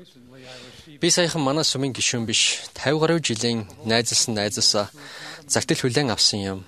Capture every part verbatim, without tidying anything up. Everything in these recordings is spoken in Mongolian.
Би саяхан манай сумын гишүүн биш тавин гаруй жилийн найзалсан найзаасаа загтал хүлээн авсан юм.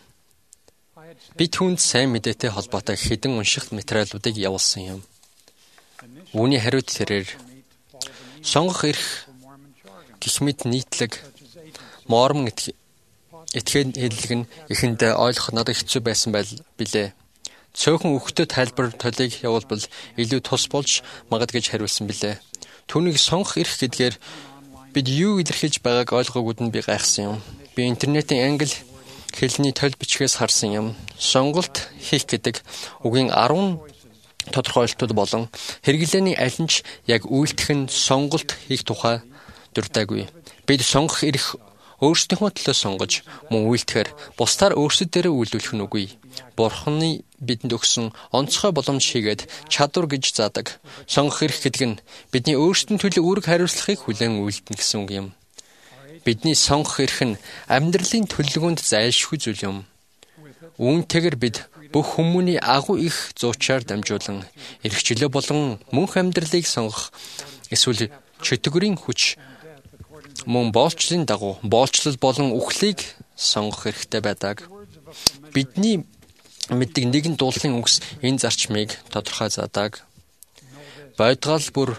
Би түүнд сайн мэдээтэй холбоотой хэдэн унших материалуудыг явуулсан юм. Үүний хариуд тэрээр сонгох эрх гэх мэт нийтлэг мормон этгээд хэллэг нь эхэндээ ойлгох надад хэцүү байсан байл билээ. Цөөхөн өгтөө тайлбар толыг явуулбал илүү тус болж магад гэж хариулсан билээ. Түүнийг сонгох эрх гэдгээр бид юу илэрхийлж байгааг ойлгоогүйд нь би гайхсан юм. Би интернетийн англи хэлний толь бичгээс харсан юм. Сонголт хийх гэдэг үгийн арван тодорхойлолтууд болон хэрэглээний аль нь ч яг үйлдэх нь сонголт хийх тухай дуртайгүй. Бид сонгох эрх өөрсдийнхөө төлөө сонгож мөн үйлдэхээр бусдаар өөрсдөдөө үйлдвэрлэх нь үгүй. Бурханы бидэнд өгсөн онцгой боломж хийгээд чадвар гэж заадаг. Сонгох эрх гэдэг нь бидний өөрсдийн төлөө үүрэг хариуцлагыг хүлээн үйлдэнэ гэсэн үг юм. Бидний сонгох эрх нь амьдралын төлөвлөгөөнд зайлшгүй зүйл юм. Үүнтэйгээр бид бүх хүмүүний агуу их зуучаар дамжуулан эрх чөлөө болон мөнх амьдралыг сонгох эсвэл чөтгөрийн хүч мөн боолчлын дагуу боолчлол болон үхлийг сонгох хэрэгтэй байдаг. Бидний мэддэг нэгэн дуулын үгс энэ зарчмыг тодорхой заадаг. Байдгаал бүр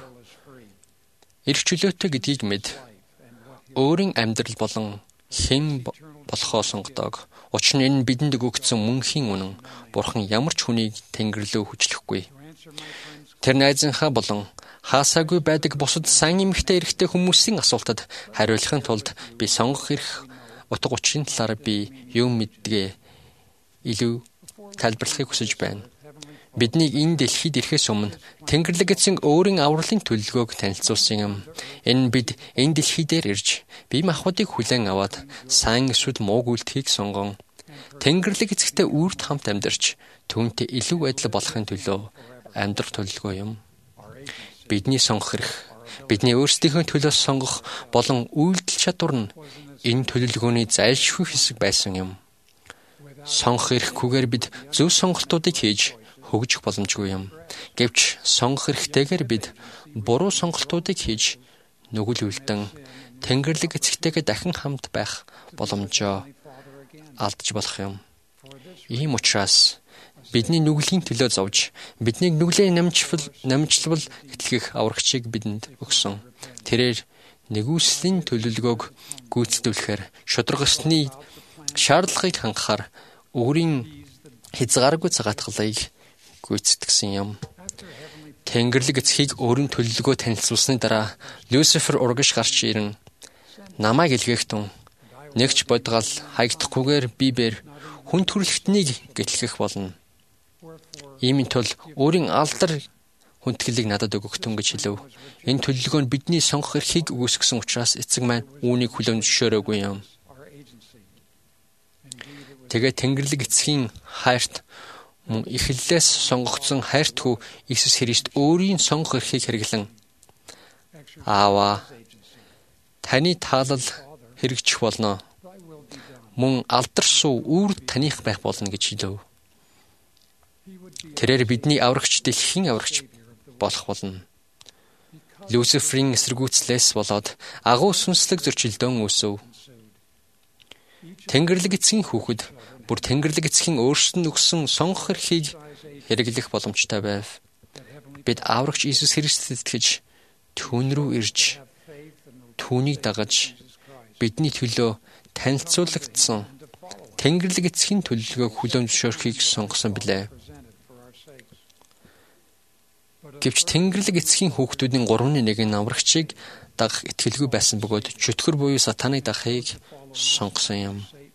эрх чөлөөтэй гэдгийг мэд өөрийн амьдрал болон хэн болохоо сонгодог. Учир нь энэ бидэнд өгөгдсөн мөнхийн үнэн. Бурхан ямар ч хүнийг Тэнгэр лөө хүчлэхгүй. Тэр найзынхаа болон хаасаагүй байдаг бусад сайн эмэгтэй эрэгтэй хүмүүсийн асуултад хариулахын тулд би сонгох эрх утга учирын талаар би юу мэддэгэ илүү тайлбарлахыг хүсэж байна. Бидний энэ дэлхийд ирэхээс өмнө Тэнгэрлэг эцэг өөрийн авралын төлөвлөгөөг танилцуулсан юм. Энэ бид энэ дэлхий дээр ирж бие махбодыг хүлээн аваад сайн эсвэл мууг үйлдэхийг сонгон Тэнгэрлэг эцэгтэй үрд хамт амьдарч түүнтэй илүү адил болохын төлөө амьдрах төлөвлөгөө юм. Бидний сонгох эрх, бидний өөрсдийнхөө төлөө сонгох болон үйлдэл чадвар нь энэ төлөвлөгөөний зайлшгүй хэсэг байсан юм. Сонгох эрхгүйгээр бид зөв сонголтуудыг хийж хөгжих боломжгүй юм. Гэвч сонгох эрхтэйгээр бид буруу сонголтуудыг хийж нүгэл үлдэн Тэнгэрлэг эцэгтэйгээ дахин хамт байх боломжоо алдаж болох юм. Ийм учраас бидний нүглийн төлөө зовж, биднийг нүглээ намжлал намжлал гэтлэх аврагчийг бидэнд өгсөн. Тэрээр нэгүслийн төлөвлөгөөг гүйцэтгүүлэхээр шудраг ёсны шаардлагыг хангахаар өөрийн хязгааргүй цагаатгалыг гүйцэтгсэн юм. Тэнгэрлэг эцгийг өөрийн төлөвлөгөө танилцуулсны дараа Люцифер урагш гарч ирнэ. Намайг илгээхтэн нэгч бодгал хаягдахгүйгээр бибээр хүн төрөлхтнийг гэтлэх болно. Иймийн тул өөрийн алдар хүндгэлийг надад өгөхтөн гэж хэлв. Энэ төлөвлөгөө нь бидний сонгох эрхийг өгөөсгсөн учраас эцэг маань үүнийг хүлээн зөвшөөрөөгүй юм. Тэгээ Тэнгэрлэг эцгийн хайрт мөн эхлэлээс сонгогдсон хайртгүй Иесус Христ өөрийн сонгох эрхийг хэрэглэн Аава таны таалал хэрэгжих болно. Мөн алдар суу үрд таних байх болно гэж хэлв. Тэрээр бидний аврагч дэлхийн аврагч болох болно. Люциферийн эсэргүүцлээс болоод агуу сүнслэг зөрчилдөөн үүсв. Тэнгэрлэг эцгийн хүүхэд бүр Тэнгэрлэг эцгийн өөрсдөнд өгсөн сонгох эрхийг хэрэглэх боломжтой байв. Бид аврагч Иесус Христэд итгэж түүн рүү ирж түүнийг дагаж бидний төлөө танилцуулагдсан Тэнгэрлэг эцгийн төлөвлөгөөг хүлээн зөвшөөрөхийг сонгосон билээ. Гэвч Тэнгэрлэг эцгийн хүүхдүүдийн гуравны нэг нь аврагчийг дагах итгэлгүй байсан бөгөөд чөтгөр буюу сатаныг дагахыг сонгосон юм.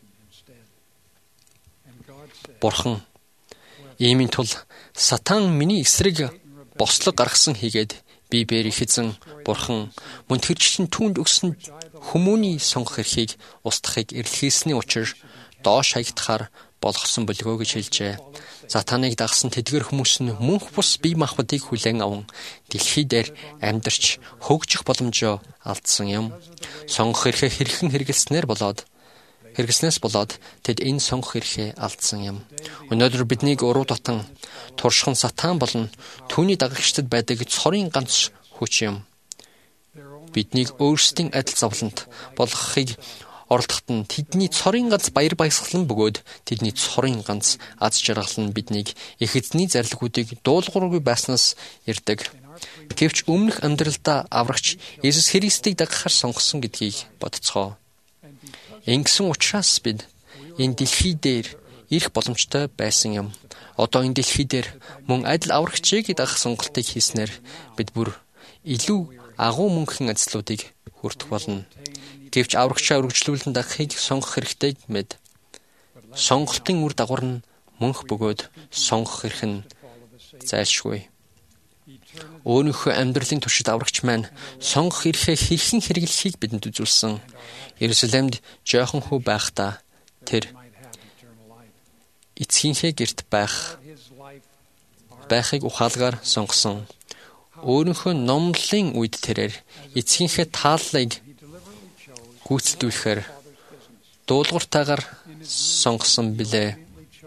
Бурхан иймийн тул сатан миний эсрэг бослог гаргасан хийгээд би бээр ихэзэн Бурхан мөн тэрчлэн түүнд өгсөн хүмүүний сонгох эрхийг устгахыг эрэлхийлсэний учир доош хаягдахаар болгосон болгоо гэж хэлжээ. Сатаныг дагсан тэдгэр хүмүүс нь мөнх бус бие махбодыг хүлээн аван дэлхий дээр амьдарч хөгжих боломжоо алдсан юм. Сонгох эрхээ хэрхэн хэрэгэлснээр болоод хэрэгснээс болоод тэд энэ сонгох эрхээ алдсан юм. Өнөөдөр биднийг уруу татан туршхан сатан болон түүний дагагчдад байдаг цорын ганц хүч юм. биднийг өөрсдийн адил зовлонт болгохыг оролдоход нь тэдний цорын ганц баяр баясгалан бөгөөд тэдний цорын ганц аз жаргал нь биднийг их эзний зарилгуудыг дуулуургүй байснаас ирдэг. Гэвч өмнөх амьдралдаа аврагч Иесус Христийг дагахаар сонгосон гэдгийг бодцгоо. Ингэсэн учраас бид энэ дэлхий дээр ирэх боломжтой байсан юм. Одоо энэ дэлхий дээр мөн адил аврагчийг дагах сонголтыг хийснээр бид бүр илүү агуу мөнхийн ажлуудыг хүртэх болно. Гэвч аврагчаа үргэлжлүүлэн дагахыг сонгох хэрэгтэй мэд. Сонголтын үр дагавар нь мөнх бөгөөд сонгох эрх нь зайлшгүй. Өөрийнхөө амьдралын туршид аврагч маань сонгох эрхээ хэрхэн хэрэглэхийг бидэнд үзүүлсэн. Иерусалимд жоохон хүү байхдаа тэр эцгийнхээ гэрт байх байхыг ухаалгаар сонгосон. Өөрийнхөө номлолын үед тэрээр эцгийнхээ тааллыг гүйцэтгүүлэхээр дуулууртайгаар сонгосон билээ.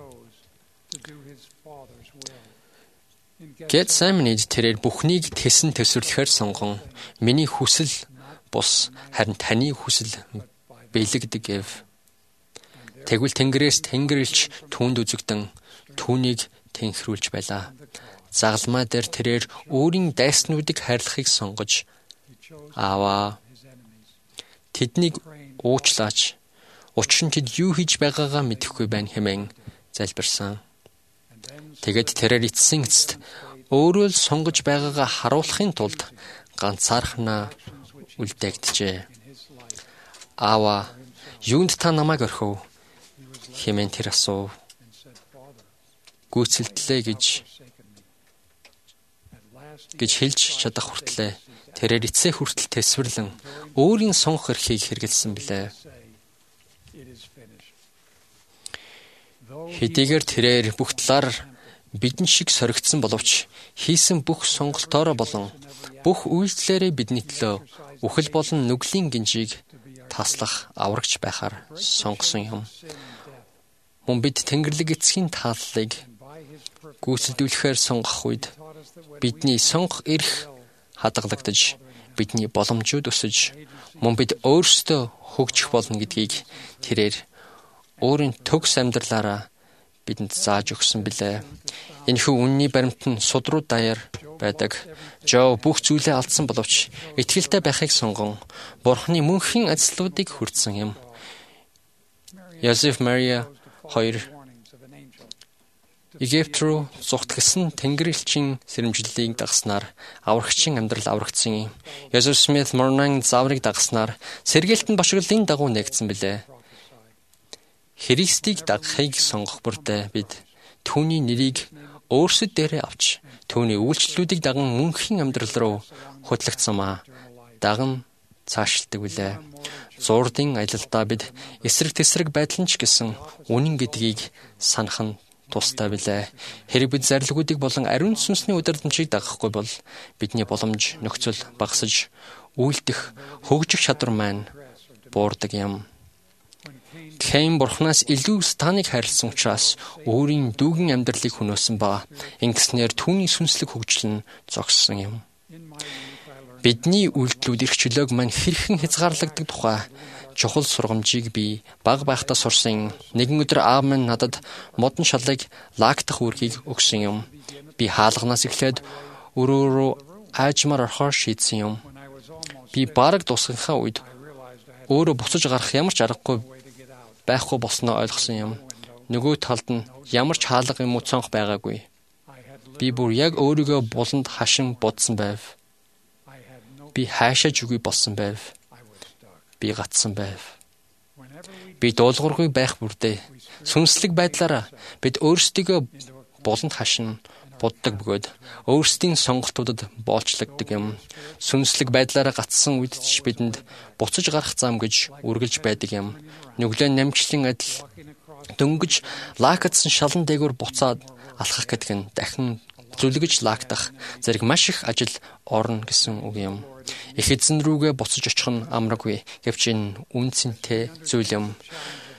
Гетсеманед тэрээр бүхнийг тесэн төсвөрлөхөөр сонгон миний хүсэл бус харин таны хүсэл бэлэгдэг гэв. Тэгвэл Тэнгэрээс Тэнгэрлэгч түүнд үзэгдэн түүнийг тэнхрүүлж байлаа. Загалмай дээр тэрээр өөрийн дайснуудыг хайрлахыг сонгож аваа. Тэднийг уучлаач. Учир нь тэд юу хийж байгаагаа мэдэхгүй байна хэмээн залбирсан. Тэгэд тэрээр эцсийн эцэст өөрөө л сонгож байгаагаа харуулахын тулд ганцаархнаа үлдээгдэжээ. Аава, юунд та намайг орхив? Хэмээн тэр асуув. Гүйцэлдлээ гэж гэж хэлж чадах хүртлээр тэрээр эцсээ хүртэл тэсвэрлэн өөрийн сонгох эрхийг хэрэгэлсэн билээ. Хэдийгээр тэрээр бүх талаар бидэн шиг соригдсон боловч хийсэн бүх сонголтоороо болон бүх үйлдэлээрээ бидний төлөө үхэл болон нүглийн гинжийг таслах аврагч байхаар сонгосон юм. Мөн бид Тэнгэрлэг эцгийн тааллыг гүйцэтгүүлэхээр сонгох үед бидний сонгох эрх хадгалагдаж бидний боломжууд өсөж мөн бид өөрсдөө хөгжих болно гэдгийг тэрээр өөрийн төгс амьдралаараа бидэнд зааж өгсөн билээ. Энэхүү үнний баримт нь судруу даяар байдаг. Жоо бүх зүйлээ алдсан боловч итгэлтэй байхыг сонгон Бурхны мөнхийн ажлуудыг хүртсэн юм. Йозеф Мария хоёр Египт руу зугтгсан Тэнгэрлэгчийн сэрэмжлэлийг дагснаар аврагчийн амьдрал аврагдсан юм. Йозеф Смит Морнан зааврыг дагснаар сэргээлтэн бошиглын дагуу нэгдсэн билээ. Христийг дагахыг сонгох бүрдээ бид түүний нэрийг өөрсөд дээрээ авч түүний үйлчлэлүүдийг даган мөнхийн амьдрал руу хөтлөгдсомаа даган цаашилдаг билээ. Зурдын аялалдаа бид эсрэг тэсрэг байдал нь ч гэсэн үнэн гэдгийг санах нь тустай билээ. Хэрэг бид зарилгуудыг болон ариун сүнсний удирдамжийг дагахгүй бол бидний боломж нөхцөл багасж үйлдэх хөгжих чадвар маань буурдаг юм. Кэйн Бурханаас илүү станыг хайрлсан учраас өөрийн дүүгэн амьдралыг хөнөөсөн ба ингэснээр түүний сүнслэг хөгжил нь зогссон юм. Бидний үйлдэлүүд эрх чөлөөг маань хэрхэн хязгаарлагддаг тухай чухал сургамжийг би бага байхдаа сурсан. Нэгэн өдөр аав минь надад модон шалыг лагтах үүргийг өгсөн юм. Би хаалганаас эхлээд өрөө рүү аажмаар орохоор шийдсэн юм. Би бараг дуусгахаа үед өөрөө буцаж гарах ямар ч аргагүй байхгүй болсноо ойлгосон юм. Нөгөө талд нь ямар ч хаалга юм уу цонх байгаагүй. Би бүр яг өөрийгөө буланд хашин будсан байв. Би хаашаач үгүй болсон байв. Би гатсан байв. Би дуулуургүй байх бүрдээ сүнслэг байдлаараа бид өөрсдийгөө буланд хашин буддаг бөгөөд өөрсдийн сонголтуудад боолчлогддог юм. Сүнслэг байдлаараа гатсан үед ч бидэнд буцаж гарах зам гэж үргэлж байдаг юм. Нүглээ намжлын адил дөнгөж лакатсан шалан дээгүүр буцаад алхах гэдэг нь дахин зүлгэж лактах зэрэг маш их ажил орно гэсэн үг юм. Их эзэн рүүгээ буцаж очих нь амаргүй гэвч энэ үн цэнтэй зүйл юм.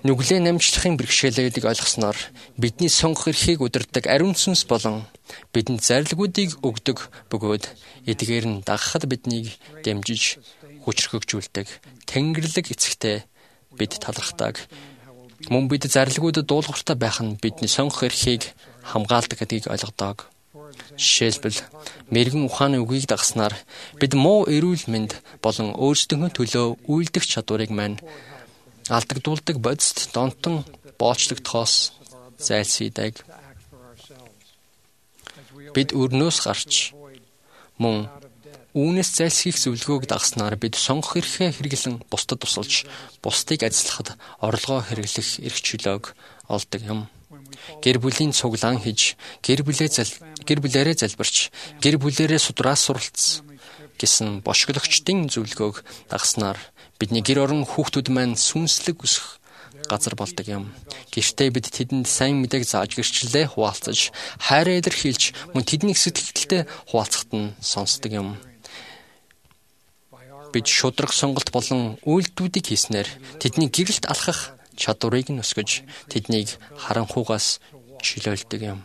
нүглээ намжлахын бэрхшээлийг ойлгосноор бидний сонгох эрхийг удирддаг ариун сүнс болон бидэнд зарлигуудыг өгдөг бөгөөд эдгээр нь дагахад биднийг дэмжиж хүчрхэгжүүлдэг Тэнгэрлэг эцэгтэй бид талархдаг. Мөн бид зарлигуудад дуулууртай байх нь бидний сонгох эрхийг хамгаалдаг гэдгийг ойлгодог. Жишээлбэл мэрэгэн ухааны үгийг дагснаар бид муу эрүүл мэнд болон өөрсдийнхөө төлөө үйлдэх чадварыг маань алдагдуулдаг бодисд донтон боочлогдохоос зайлсхийдэг. Бид өрнөөс гарч мөн үүнээс зайлсхийх зөвлөгөөг дагснаар бид сонгох эрхээ хэрэглэн бусдад тусалж, бусдыг ажиллахад орлогоо хэрэглэх эрх чөлөөг олдог юм. Гэр бүлийн цуглаан хийж, гэр бүлээ зал гэр бүлээрээ залбирч, гэр бүлээрээ судраа суралц гэсэн бошиглогчдын зөвлөгөөг дагснаар бидний гэр орон хүүхдүүд маань сүнслэг өсөх газар болдог юм. Гэртээ бид тэдэнд сайн мэдээг зааж гэрчлэлээ хуваалцаж, хайраа илэрхийлж, мөн тэдний сэтгэлдээ хуваалцахад нь сонсдог юм. Бид шудраг сонголт болон үйлдэлүүдийг хийснээр тэдний гэрэлт алхах чадварыг нь өсгөж, тэднийг харанхуугаас чөлөөлдөг юм.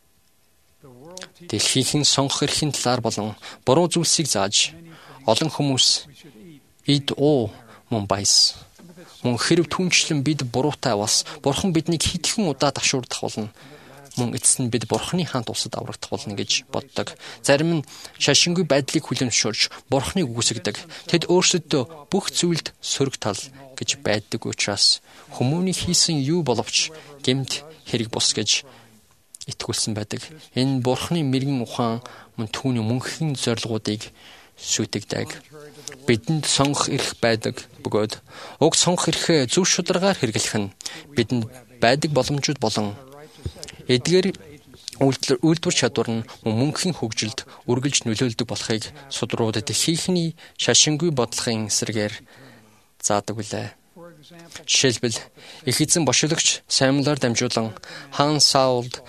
Дэлхийхэн сонгох эрхийн талаар болон буруу зүйлсийг зааж, олон хүмүүс эд уу мөн баяс. Мөн хэрв түнчлэн бид буруутай бас бурхан биднийг хитгэн удаа ташуурдах болно. Мөн эцэст нь бид бурханы хаант улсад аврагдах болно гэж боддог. Зарим нь шашингүй байдлыг хүлэмжшүүлж бурханыг үгүйсгдэг. Тэд өөрсөдөө бүх зүйлд сөрөг тал гэж байдаг учраас хүмүүний хийсэн юу боловч гэмт хэрэг бус гэж итгүүлсэн байдаг. Энэ бурханы мэрэгэн ухаан мөн түүний мөнхийн зорилгоодыг шүтэгдэг. Бидэнд сонгох эрх байдаг бөгөөд уг сонгох эрхээ зөв шударгаар хэрэглэх нь бидэнд байдаг боломжууд болон эдгээр үйлдвэр чадвар нь мөнхийн хөгжилд үргэлж нөлөөлдөг болохыг судрууд дэлхийхний шашингүй бодлогын эсрэгээр заадаг билээ. Жишээлбэл их эзэн бошиглогч Самуэлаар дамжуулан хаан Саулд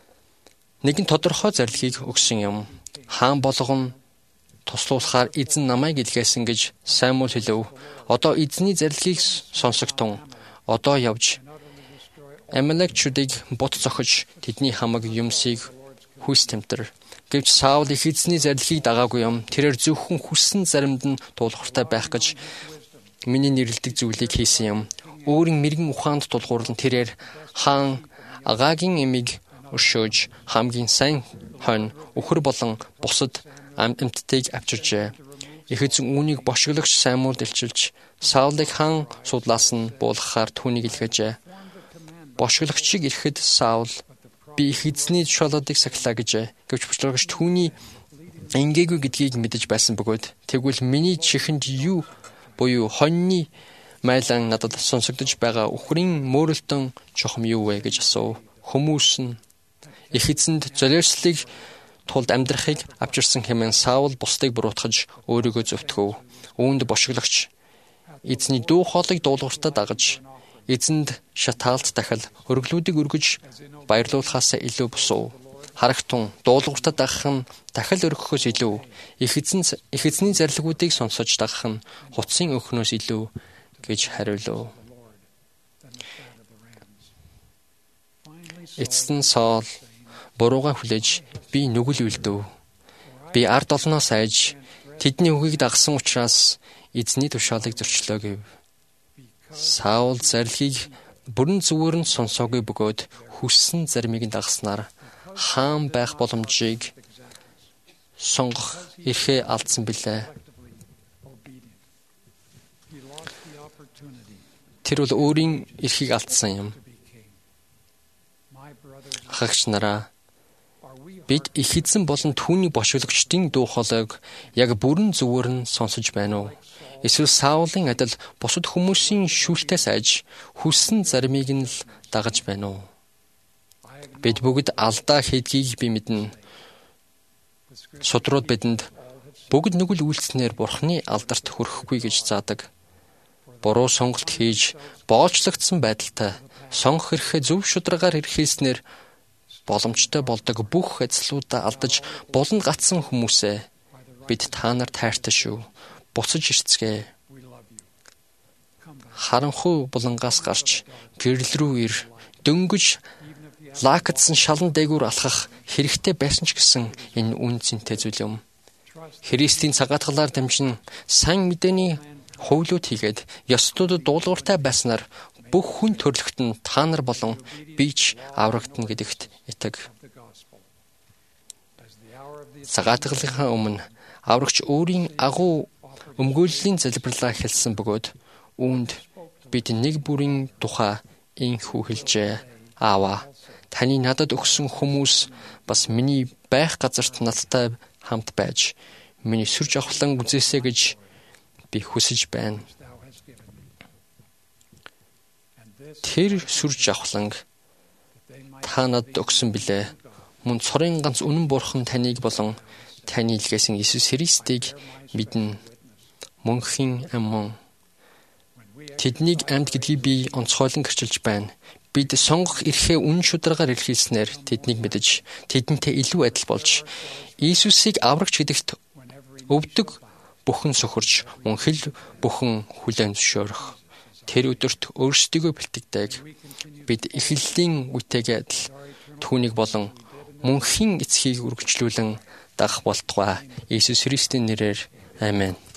нэгэн тодорхой зарилгийг өгсөн юм. Хаан болгон туслуулахаар эзэн намайг илгээсэн гэж Самуэль хэлв. Одоо эзний зарилгийг сонсогтун. Одоо явж Амалекчүүдийг бут зохиж тэдний хамаг юмсыг хүс тэмтэр. Гэвч Саул их эзний зарилгийг дагаагүй юм. Тэрээр зөвхөн хүссэн заримд нь тулгууртай байх гэж миний нэрлдэг зүйлийг хийсэн юм. Өөрийн мэрэгэн ухаанд тулгуурлан тэрээр хаан Агагийн эмийг өршөөж хамгийн сайн хонь өхөр болон бусад амьтдыг авчирчээ. Их эзэн үүнийг бошиглогч Самуэлд илчилж Саулыг хаан судлаас нь буулгахаар түүнийг илгээжээ. Бошиглогчийг ирэхэд Саул би их эзний тушаалуудыг сахилаа гэжээ. Гэвч бошиглогч түүний ингээгүй гэдгийг мэдэж байсан бөгөөд тэгвэл миний чихэнд юу буюу хоньны майлан надад сонсогдож байгаа үхрийн мөөрөлтөн чухам юу вэ гэж асуув. Хүмүүс нь их эзэнд золиослыг тулд амьдрахыг авчирсан хэмээн Саул бусдыг буруутгаж өөрийгөө зөвтгөв. Үүнд бошиглогч эзний дуу хоолойг дуулууртаа дагаж эзэнд шатаалт дахил өргөлүүдийг өргөж баярлуулахаас илүү босов. Харагтун дуулууртаа дагах нь дахил өргөхөөс илүү их эзэн их эзний зарилгуудыг сонсож дагах нь хуцсын өхнөөс илүү гэж хариулв. Эцэст нь Саул бурууга хүлээж би нүгэл үлдэв. Би ард олноос айж тэдний үгийг дагсан учраас эзний тушаалыг зөрчлөө гэв. Саул зарилгийг бүрэн зүгээр нь сонсоогүй бөгөөд хүссэн заримыг дагснаар хаан байх боломжийг сонгох эрхээ алдсан билээ. Тэр бол өөрийн эрхийг алдсан юм. Хагч нараа бид их эзэн болон түүний бошиглогчдын дуу хоолойг яг бүрэн зүгээр нь сонсож байна уу? Эсвэл Саулын адил бусад хүмүүсийн шүүлтээс айж хүссэн заримыг нь л дагаж байна уу? Бид бүгд алдаа хийдгийг би мэднэ. Судрууд бидэнд бүгд нүгэл үйлснээр бурхны алдарт хүрэхгүй гэж заадаг. Буруу сонголт хийж боолчлогдсон байдалтай сонгох эрхээ зөв шударгаар эрхэлснээр боломжтой болдог бүх ажлуудаа алдаж буланд гацсан хүмүүсээ бид та нар тайртай шүү. Буцаж ирцгээе. харанхуй булангаас гарч гэрэл рүү ир дөнгөж лаакдсан шалан дээгүүр алхах хэрэгтэй байсан ч гэсэн энэ үн цэнтэй зүйл юм. Христийн цагаатгалаар дамжин сайн мэдээний хувилууд хийгээд ёслолуудад дуулууртай байснаар бүх хүн төрлөخت нь та нар болон би ч аврагдана гэдэгт итэг. Цагаатгалынхаа өмнө аврагч өөрийн агуу өмгөөллийн залбирлаа хэлсэн бөгөөд үүнд бид нэг бүрийн тухай инхүү хэлжээ. Аава, таны надад өгсөн хүмүүс бас миний байх газарт надтай хамт байж миний сүр жавхлан үзээсэй гэж би хүсэж байна. Тэр сүр жавхланг та надад өгсөн билээ. Мөн цорын ганц үнэн бурхан таныг болон таны илгээсэн Иесус Христийг мэднэ. Мөнхийн аман. Тэднийг амьд гэдгийг би онцгойлон гэрчилж байна. Бид сонгох эрхээ үнэн шударгаар илэрхийлснээр тэднийг мэдэж, тэдэнтэй илүү адил болж, Иесусыг аврагч гэдэгт өвдөг бүхэн сөхөрч, мөн хэл бүхэн хүлээн зөвшөөрөх. Тэр өдөрт өөрсдийгөө бэлтгэдэг. Бид эхлэлийн үетэйгээ адил түүнийг болон мөнхийн эцгийг үргэлжлүүлэн дагах болтугай. Иесус Христийн нэрээр. Амен.